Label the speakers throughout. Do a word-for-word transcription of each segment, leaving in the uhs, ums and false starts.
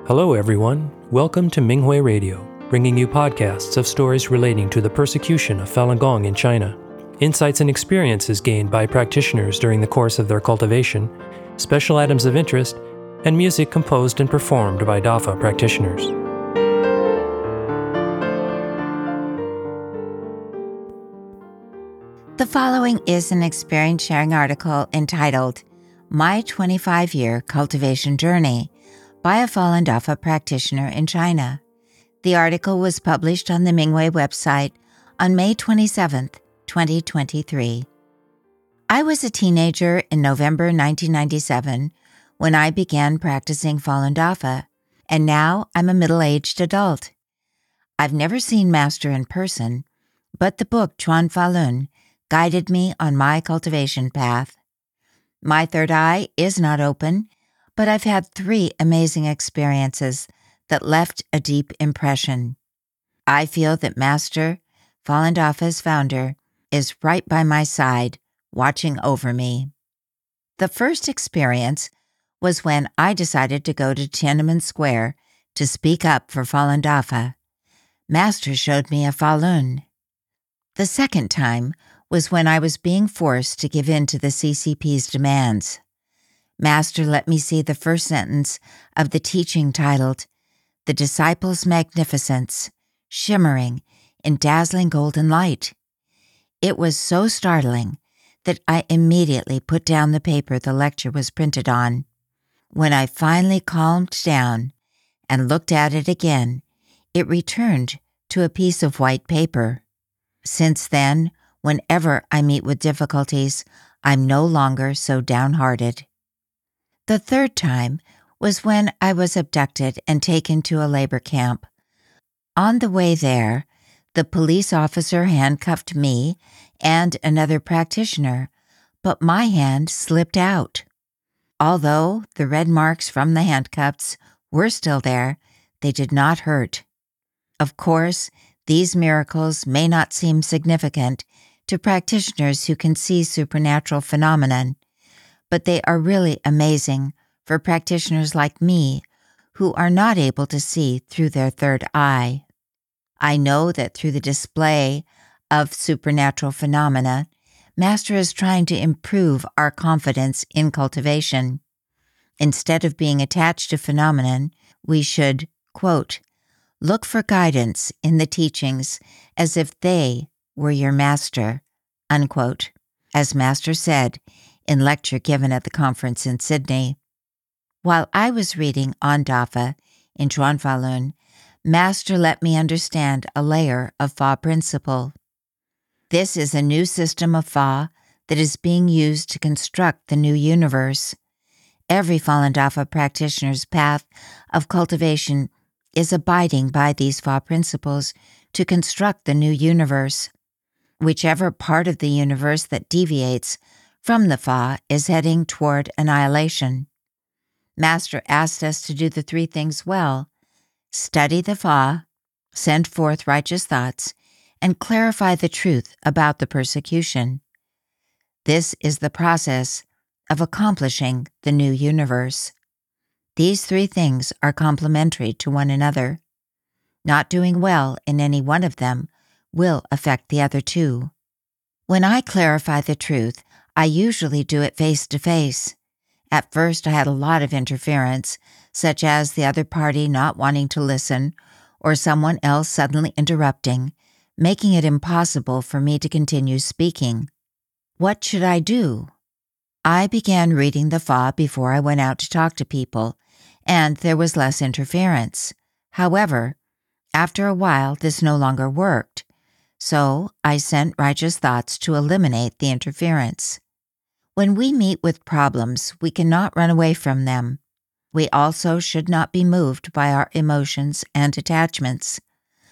Speaker 1: Hello everyone, welcome to Minghui Radio, bringing you podcasts of stories relating to the persecution of Falun Gong in China, insights and experiences gained by practitioners during the course of their cultivation, special items of interest, and music composed and performed by Dafa practitioners.
Speaker 2: The following is an experience-sharing article entitled My twenty-five-Year Cultivation Journey by a Falun Dafa practitioner in China. The article was published on the Minghui website on May twenty-seventh, twenty twenty-three. I was a teenager in November nineteen ninety-seven when I began practicing Falun Dafa, and now I'm a middle-aged adult. I've never seen Master in person, but the book Chuan Falun guided me on my cultivation path. My third eye is not open, but I've had three amazing experiences that left a deep impression. I feel that Master, Falun Dafa's founder, is right by my side, watching over me. The first experience was when I decided to go to Tiananmen Square to speak up for Falun Dafa. Master showed me a Falun. The second time was when I was being forced to give in to the C C P's demands. Master let me see the first sentence of the teaching titled, The Disciples' Magnificence, Shimmering in Dazzling Golden Light. It was so startling that I immediately put down the paper the lecture was printed on. When I finally calmed down and looked at it again, it returned to a piece of white paper. Since then, whenever I meet with difficulties, I'm no longer so downhearted. The third time was when I was abducted and taken to a labor camp. On the way there, the police officer handcuffed me and another practitioner, but my hand slipped out. Although the red marks from the handcuffs were still there, they did not hurt. Of course, these miracles may not seem significant to practitioners who can see supernatural phenomenon, but they are really amazing for practitioners like me who are not able to see through their third eye. I know that through the display of supernatural phenomena, Master is trying to improve our confidence in cultivation. Instead of being attached to phenomenon, we should, quote, look for guidance in the teachings as if they were your master, unquote, as Master said in lecture given at the conference in Sydney. While I was reading on Dafa in Chuan Falun, Master let me understand a layer of Fa principle. This is a new system of Fa that is being used to construct the new universe. Every Falun Dafa practitioner's path of cultivation is abiding by these Fa principles to construct the new universe. Whichever part of the universe that deviates from the Fa is heading toward annihilation. Master asked us to do the three things well: study the Fa, send forth righteous thoughts, and clarify the truth about the persecution. This is the process of accomplishing the new universe. These three things are complementary to one another. Not doing well in any one of them will affect the other two. When I clarify the truth, I usually do it face to face. At first, I had a lot of interference, such as the other party not wanting to listen or someone else suddenly interrupting, making it impossible for me to continue speaking. What should I do? I began reading the Fa before I went out to talk to people, and there was less interference. However, after a while, this no longer worked. So I sent righteous thoughts to eliminate the interference. When we meet with problems, we cannot run away from them. We also should not be moved by our emotions and attachments.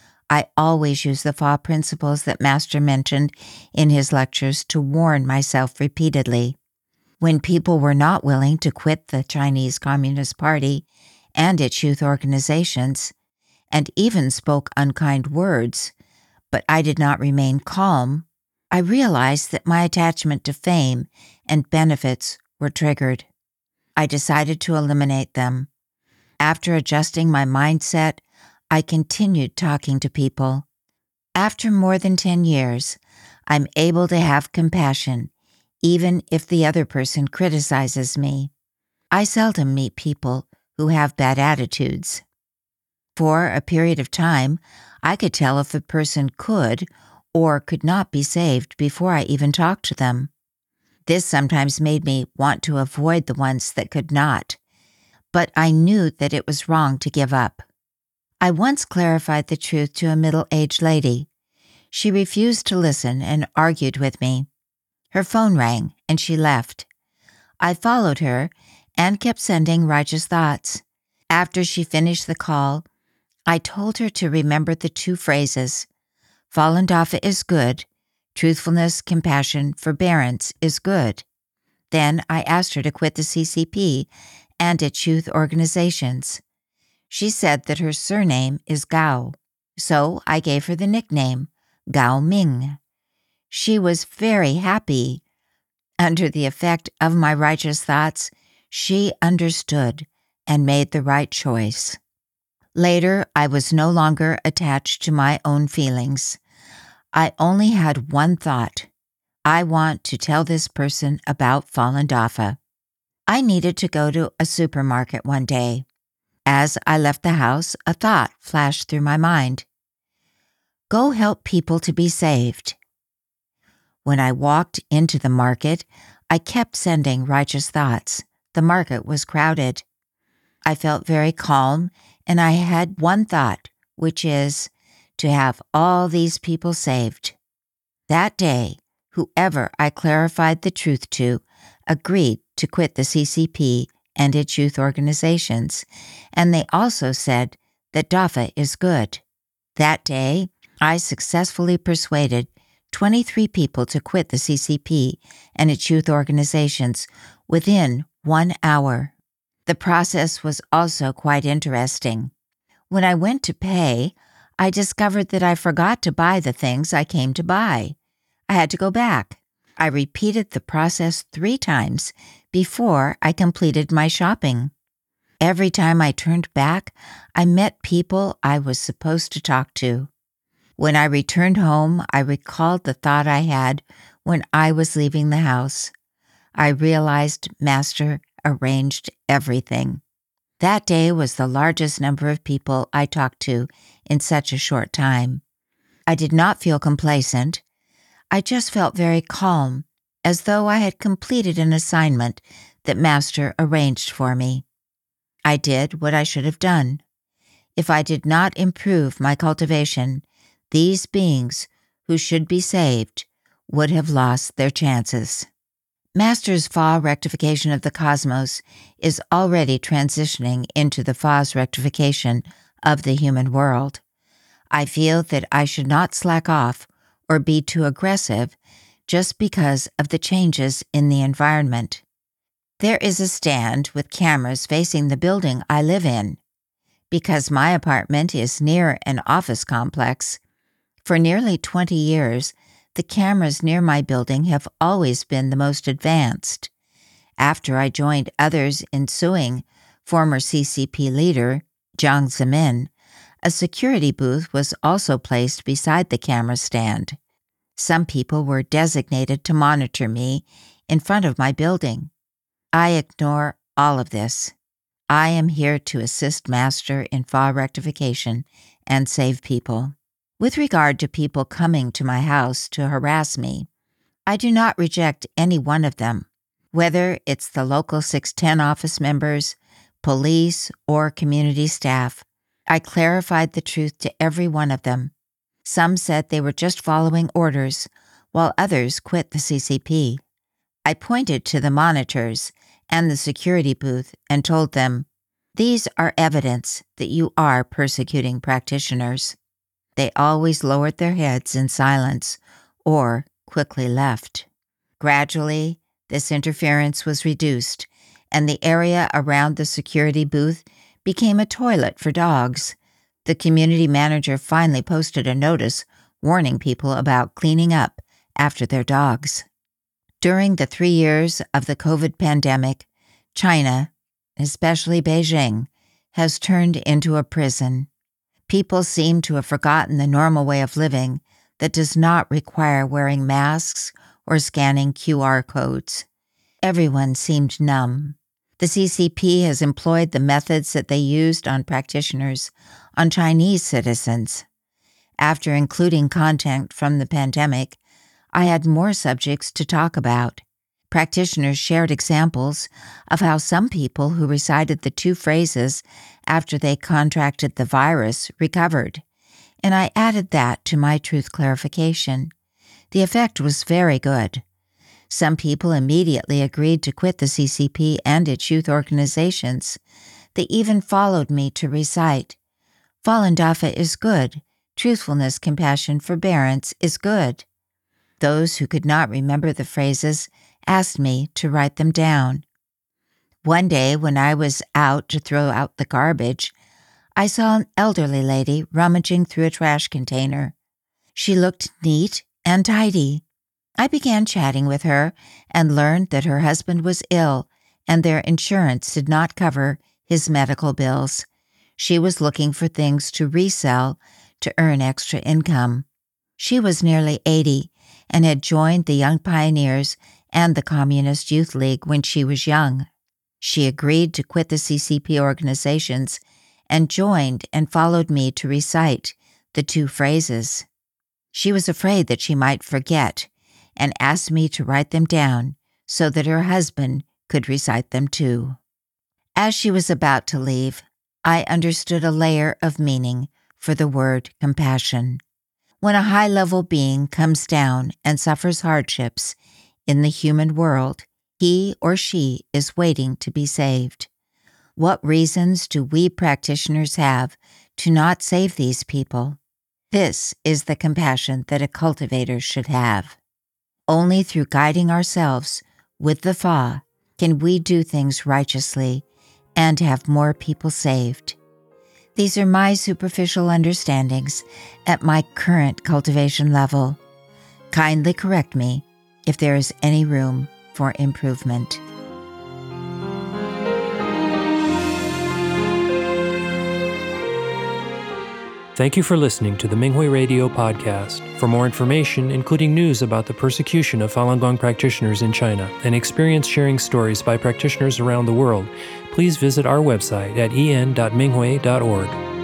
Speaker 2: I always use the Fa principles that Master mentioned in his lectures to warn myself repeatedly. When people were not willing to quit the Chinese Communist Party and its youth organizations, and even spoke unkind words, but I did not remain calm, I realized that my attachment to fame and benefits were triggered. I decided to eliminate them. After adjusting my mindset, I continued talking to people. After more than ten years, I'm able to have compassion, even if the other person criticizes me. I seldom meet people who have bad attitudes. For a period of time, I could tell if a person could or could not be saved before I even talked to them. This sometimes made me want to avoid the ones that could not, but I knew that it was wrong to give up. I once clarified the truth to a middle-aged lady. She refused to listen and argued with me. Her phone rang and she left. I followed her and kept sending righteous thoughts. After she finished the call, I told her to remember the two phrases, Falun Dafa is good, truthfulness, compassion, forbearance is good. Then I asked her to quit the C C P and its youth organizations. She said that her surname is Gao, so I gave her the nickname Gao Ming. She was very happy. Under the effect of my righteous thoughts, she understood and made the right choice. Later, I was no longer attached to my own feelings. I only had one thought. I want to tell this person about Falun Dafa. I needed to go to a supermarket one day. As I left the house, a thought flashed through my mind. Go help people to be saved. When I walked into the market, I kept sending righteous thoughts. The market was crowded. I felt very calm, and I had one thought, which is to have all these people saved. That day, whoever I clarified the truth to agreed to quit the C C P and its youth organizations, and they also said that Dafa is good. That day, I successfully persuaded twenty-three people to quit the C C P and its youth organizations within one hour. The process was also quite interesting. When I went to pay, I discovered that I forgot to buy the things I came to buy. I had to go back. I repeated the process three times before I completed my shopping. Every time I turned back, I met people I was supposed to talk to. When I returned home, I recalled the thought I had when I was leaving the house. I realized Master arranged everything. That day was the largest number of people I talked to in such a short time. I did not feel complacent. I just felt very calm, as though I had completed an assignment that Master arranged for me. I did what I should have done. If I did not improve my cultivation, these beings, who should be saved, would have lost their chances. Master's Fa rectification of the cosmos is already transitioning into the Fa's rectification of the human world. I feel that I should not slack off or be too aggressive just because of the changes in the environment. There is a stand with cameras facing the building I live in. Because my apartment is near an office complex, for nearly twenty years, the cameras near my building have always been the most advanced. After I joined others in suing former C C P leader Jiang Zemin, a security booth was also placed beside the camera stand. Some people were designated to monitor me in front of my building. I ignore all of this. I am here to assist Master in Fa rectification and save people. With regard to people coming to my house to harass me, I do not reject any one of them, whether it's the local six ten office members, police, or community staff. I clarified the truth to every one of them. Some said they were just following orders, while others quit the C C P. I pointed to the monitors and the security booth and told them, "These are evidence that you are persecuting practitioners." They always lowered their heads in silence or quickly left. Gradually, this interference was reduced, and the area around the security booth became a toilet for dogs. The community manager finally posted a notice warning people about cleaning up after their dogs. During the three years of the COVID pandemic, China, especially Beijing, has turned into a prison. People seem to have forgotten the normal way of living that does not require wearing masks or scanning Q R codes. Everyone seemed numb. The C C P has employed the methods that they used on practitioners on Chinese citizens. After including content from the pandemic, I had more subjects to talk about. Practitioners shared examples of how some people who recited the two phrases after they contracted the virus recovered, and I added that to my truth clarification. The effect was very good. Some people immediately agreed to quit the C C P and its youth organizations. They even followed me to recite, "Falun Dafa is good. Truthfulness, compassion, forbearance is good." Those who could not remember the phrases asked me to write them down. One day when I was out to throw out the garbage, I saw an elderly lady rummaging through a trash container. She looked neat and tidy. I began chatting with her and learned that her husband was ill and their insurance did not cover his medical bills. She was looking for things to resell to earn extra income. She was nearly eighty and had joined the Young Pioneers and the Communist Youth League when she was young. She agreed to quit the C C P organizations and joined and followed me to recite the two phrases. She was afraid that she might forget and asked me to write them down so that her husband could recite them too. As she was about to leave, I understood a layer of meaning for the word compassion. When a high-level being comes down and suffers hardships in the human world, he or she is waiting to be saved. What reasons do we practitioners have to not save these people? This is the compassion that a cultivator should have. Only through guiding ourselves with the Fa can we do things righteously and have more people saved. These are my superficial understandings at my current cultivation level. Kindly correct me if there is any room for improvement.
Speaker 1: Thank you for listening to the Minghui Radio podcast. For more information, including news about the persecution of Falun Gong practitioners in China and experience-sharing stories by practitioners around the world, please visit our website at en dot minghui dot org.